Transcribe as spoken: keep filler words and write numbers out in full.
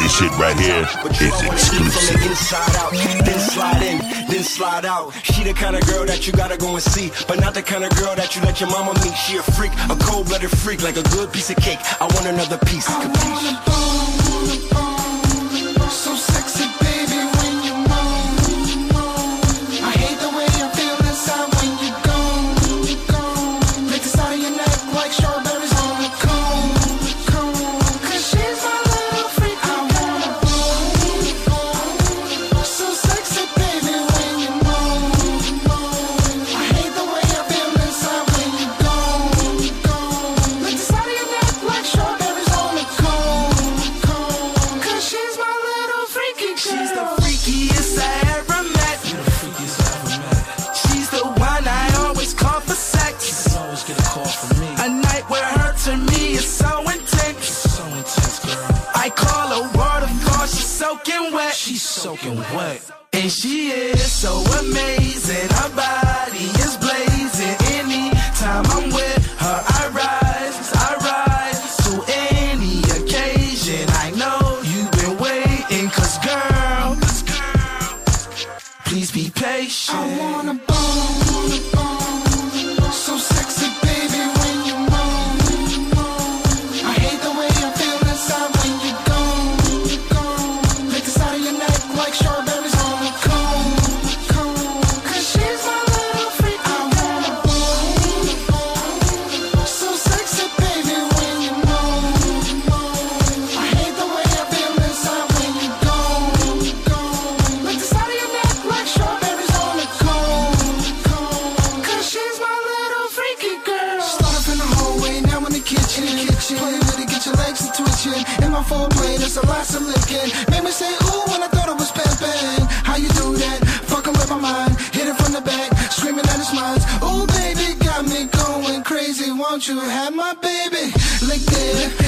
This shit right here is exclusive. Inside out, then slide in, then slide out. She the kind of girl that you gotta go and see, but not the kind of girl that you let your mama meet. She a freak, a cold-blooded freak, like a good piece of cake. I want another piece. I wanna bone, bone, so sexy, baby, when you moan, moan. I hate the way I feel inside when you go, go. Lick the side of your neck like strawberries on a cone, cone. Cause she's my little freak. I wanna bone, bone, so sexy, baby, when you moan, moan. I hate the way I feel inside when you go, go. Lick the side of your neck like strawberries on a cone, cone. Cause she's my little freaky girl. She's the freakiest I ever met. She's the one I always call for sex. You always get a call from me. A night where her to me is so intense. So intense, girl. I call her waterfall, she's soaking wet. She's soaking wet. And she is so amazing. Her body is blazing. Anytime I'm with her, I rise, I rise to any occasion. I know you've been waiting, cause girl, please be patient. I wanna bone, bone, so sexy, baby, when you moan, moan. I hate the way I feel inside when you go, go. Lick the side of your neck like strawberries on a cone, cone. Cause she's my little freak. I wanna bone, bone, so sexy, baby, when you moan, moan. I hate the way I feel inside when you go, go. Lick the side of your neck like strawberries on a cone, cone. Cause she's my little freaky girl. Start up in the hallway, now in the kitchen, kitchen. Play with it, get your legs to twitching. In my foreplay, there's a lot of licking. Made me say ooh when I thought it was pimpin'. How you do that? Fucking with my mind. Hit it from the back, screaming at his minds. Ooh baby, got me going crazy. Won't you have my baby? Lick it,